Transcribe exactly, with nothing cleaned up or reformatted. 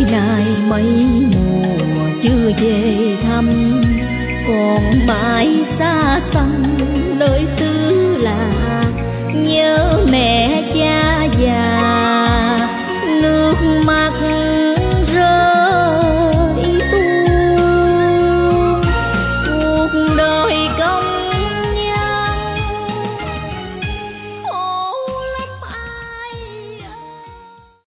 nay mấy mùa chưa về thăm, còn mãi xa xăm nơi xứ lạ nhớ mẹ